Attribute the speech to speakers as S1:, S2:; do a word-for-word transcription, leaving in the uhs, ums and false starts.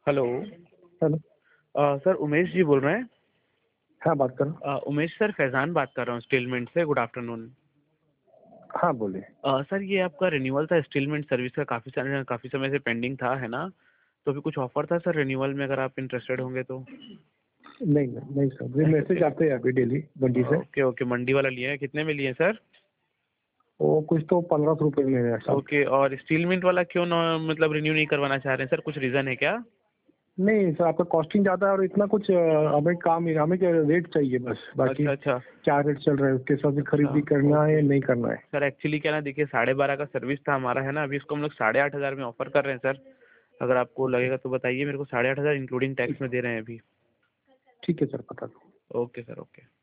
S1: Hello.
S2: Hello.
S1: अ, sir Umesh ji बोल रहे हैं?
S2: हाँ, बात कर रहा हूँ।
S1: अ, उमेश सर, फैज़ान बात कर रहा हूँ स्टीलमेंट से। Good afternoon.
S2: हाँ, बोलिए।
S1: अ, सर ये आपका रिन्यूअल था स्टीलमेंट सर्विस का, काफ़ी सारे काफ़ी समय से पेंडिंग था, है ना? तो अभी कुछ ऑफर था सर रिन्यूअल में, अगर आप इंटरेस्टेड होंगे तो?
S2: नहीं, नहीं, नहीं सर, ये मैसेज आते हैं अभी डेली मंडी से।
S1: ओके, ओके, मंडी वाला लिए हैं। कितने में लिए हैं सर?
S2: वो कुछ तो पंद्रह सौ रुपये में है सर।
S1: ओके, और स्टीलमेंट वाला क्यों ना मतलब रिन्यू नहीं करवाना चाह रहे हैं सर? कुछ रीज़न है क्या?
S2: नहीं सर, आपका कॉस्टिंग ज़्यादा है और इतना कुछ अ, हमें काम नहीं, हमें क्या रेट चाहिए बस, बाकी
S1: अच्छा, अच्छा।
S2: क्या रेट चल रहा है उसके हिसाब से
S1: अच्छा,
S2: खरीदी करना है
S1: ओके।
S2: या नहीं करना है।
S1: सर एक्चुअली क्या ना, देखिए साढ़े बारह का सर्विस था हमारा, है ना? अभी इसको हम लोग साढ़े आठ हज़ार में ऑफर कर रहे हैं सर। अगर आपको
S2: ओके,
S1: लगेगा तो बताइए मेरे को। साढ़े आठ हज़ार इंक्लूडिंग टैक्स में दे रहे हैं अभी।
S2: ठीक है सर, बता दो।
S1: Okay sir, okay.